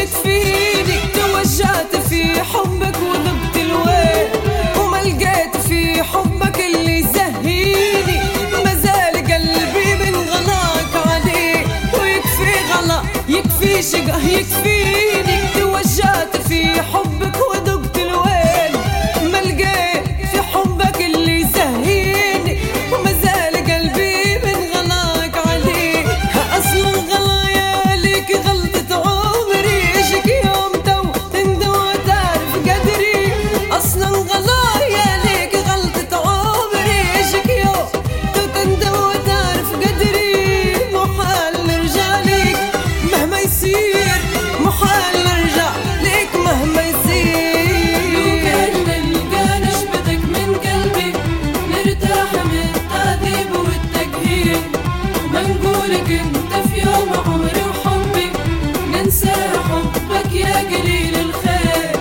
يكفيني. توجعت في حبك وذبت الويل، وما لقيت في حبك اللي يزهيني. ما زال قلبي من غلاك عليه، ويكفي غلا يكفي شقه يكفيني. توجعت في حبك وذبت الويل، ما لقيت في حبك اللي يزهيني. وما زال قلبي من غلاك عليه. اصلا غلايا ليك غلطة عمري، اجيك يوم تو تندم وتعرف قدري. اصلا غلايا ليك غلطة عمري، اجيك يوم تو تندم وتعرف قدري. محال نرجع ليك مهما يصير، محال نرجع ليك مهما يصير. لو كان نلقى نشبتك من قلبي، نرتاح من التعذيب والتقهير. وما نقولك انت في يوم عمري وحبي، ننسى حبك يا قليل الخير.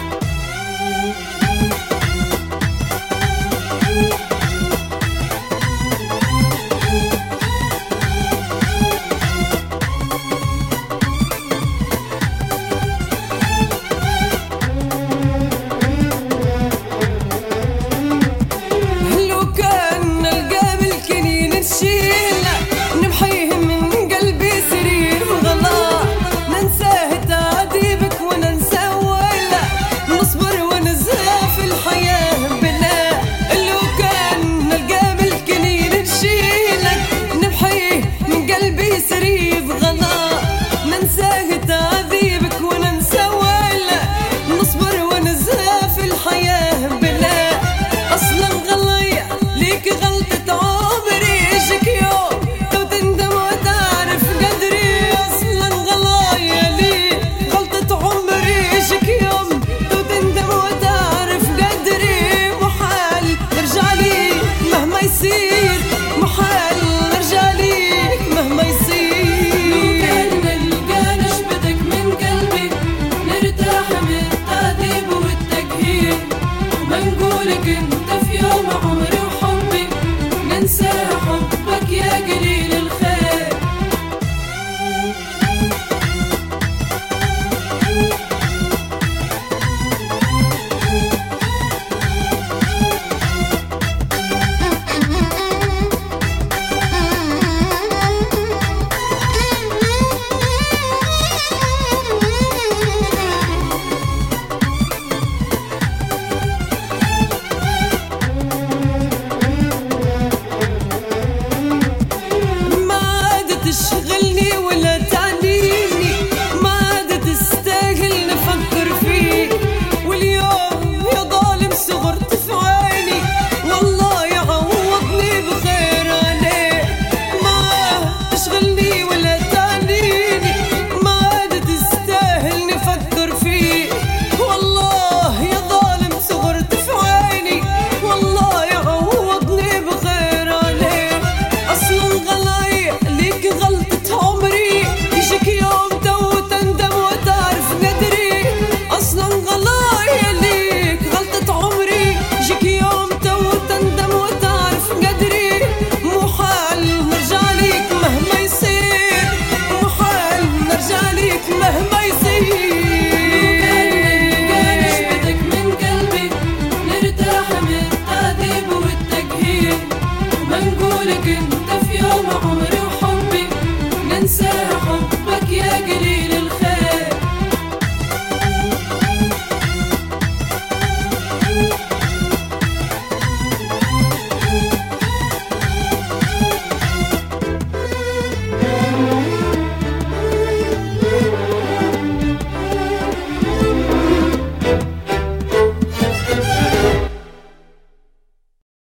لو كان نلقى بالكنين نشيله، نمحيه من قلبي سرير وغلا. ننساه تعذيبك وننسى ولا، نصبر ونزهى في الحياة بلا. لو كان نلقى بالكنين نشيلك، نمحيه من قلبي سرير وغلا. ننساه تعذيبك وننسى ولا، نصبر ونزهى في الحياة بلا. اصلا غلايا ليك غلطة عمري، اجيك يوم تو تندم وتعرف قدري. اصلا غلايا ليك غلطة عمري، اجيك يوم تو تندم وتعرف قدري. محال نرجع ليك مهما يصير، محال نرجع ليك مهما يصير. لو كان نلقى نشبتك من قلبي، نرتاح من التعذيب والتقهير. وما نقولك انت في يوم عمري وحبي، ننسى حبك يا قليل الخير. ما عاد تشغلني ولا تعنيني، ما عاد تستاهل نفكر فيك. واليوم يا ظالم صغرت في عيني، والله يعوضني بخير عليك. ما عاد تشغلني ولا تعنيني، ما عاد تستاهل نفكر فيك. والله يا ظالم صغرت في عيني، والله يعوضني بخير عليك. اصلا غلايا ليك غلطة عمري، يجيك يوم تو تندم وتعرف قدري. اصلا غلايا ليك غلطة عمري، يجيك يوم تو تندم وتعرف قدري. محال نرجع ليك مهما يصير، محال نرجع ليك مهما يصير. نشبتك من قلبي، نرتاح من التعذيب والتقهير. وما نقولك انت في يوم عمري وحبي، ننسى